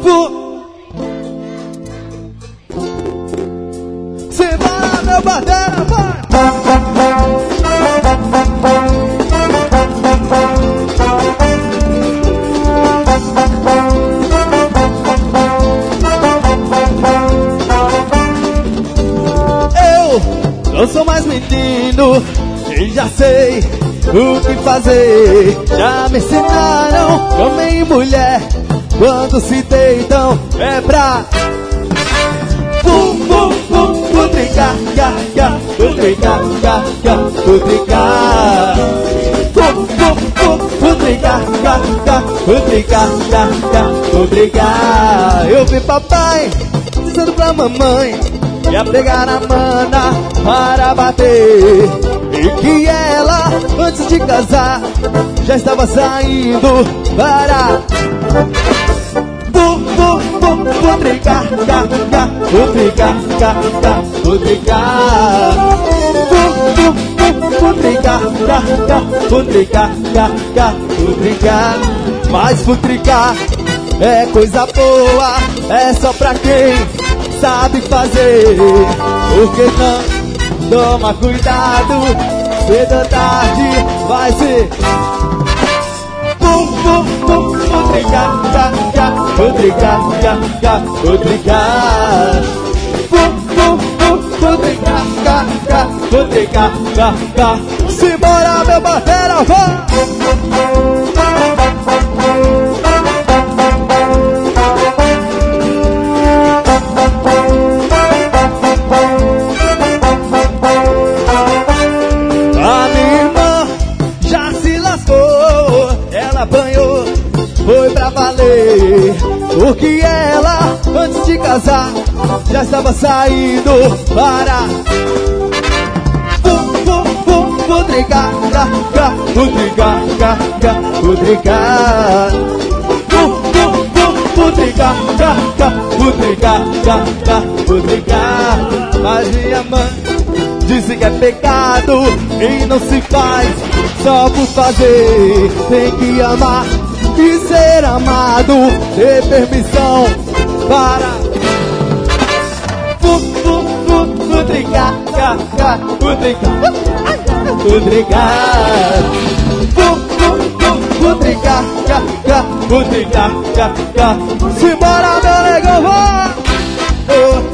Simbora, meu batera, vai! Eu sou mais menino e já sei o que fazer. Já me ensinaram que homem e mulher, quando se deitam, é pra putricar, putricar, putricar, putricar. Eu vi papai dizendo pra mamãe que ia pegar a mana para bater, e que ela, antes de casar, já estava saindo para putricar, putricar, putricar, putricar, putricar. Mas putricar é coisa boa, é só pra quem sabe fazer. Porque não toma cuidado, cedo ou tarde vai ser putricar, putricar, putricar, putricar, putricar. Simbora, meu batera, vai! Foi pra valer, porque ela, antes de casar, já estava saindo para putricar, putricar, putricar, putricar, putricar, putricar. Mas minha mãe disse que é pecado e não se faz só por fazer. Tem que amar e ser amado, ter permissão para putricar, putricar, putricar, putricar, putricar. Simbora, meu negão, vai!